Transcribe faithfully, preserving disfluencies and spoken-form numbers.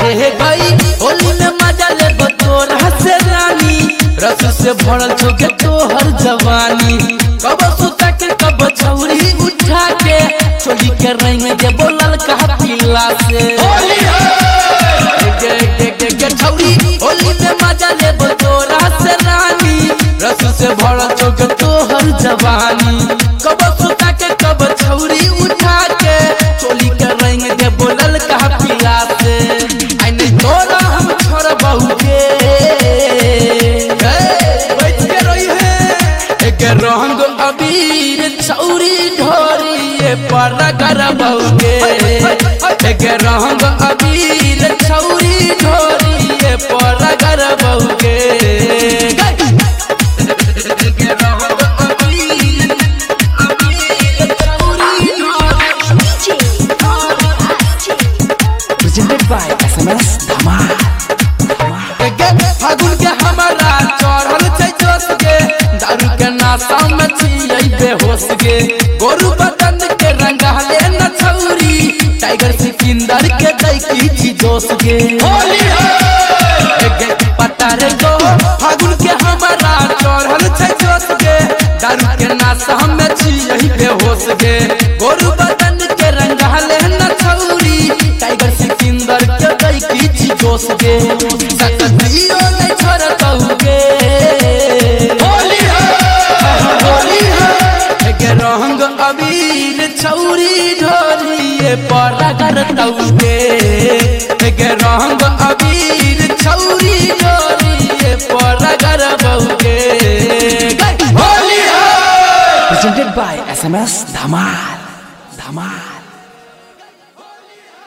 रह गई होली में मजा ले तोरा से रानी रस से भरल छोके तोहर जवानी कब सुता के कब छौरी उठा के चोली के रंग में जे बोलल कहा पीला से होली गे गे गे गे छौरी होली में मजा ले तोरा से रानी रस से भरल छोके तोहर जवानी कब सुता के कब छौरी उठा के चोली के रंग में जे बोलल कहा पीला से आई नहीं तोरा हम छोड़ बहु के रंग अबीर छौरी ढोरिए पर कर बहुगे रंग अबीर छौरी ढोरिए पर कर बहुगे फागुन के हमारा चढ़ल छै जोश के दारू के नाशा में छियै बेहोश गे गोरु बदन के रंगाले न छौरी टाइगर सिकंदर के दैकी छी जोश गे होली गे पता रे गो फागुन के हमारा चढ़ल छै जोश गे दारू के नाशा में छियै बेहोश गे गोरु बदन के रंगाले न छौरी टाइगर सिकंदर के दैकी छी जोश गे सकतियो नहीं छोड़तौगे होली होली के रंग अबीर छौरी ढोलिए पर करतौगे के रंग अबीर छौरी ढोलिए पर करबौगे Holi presented by S M S Dhamal।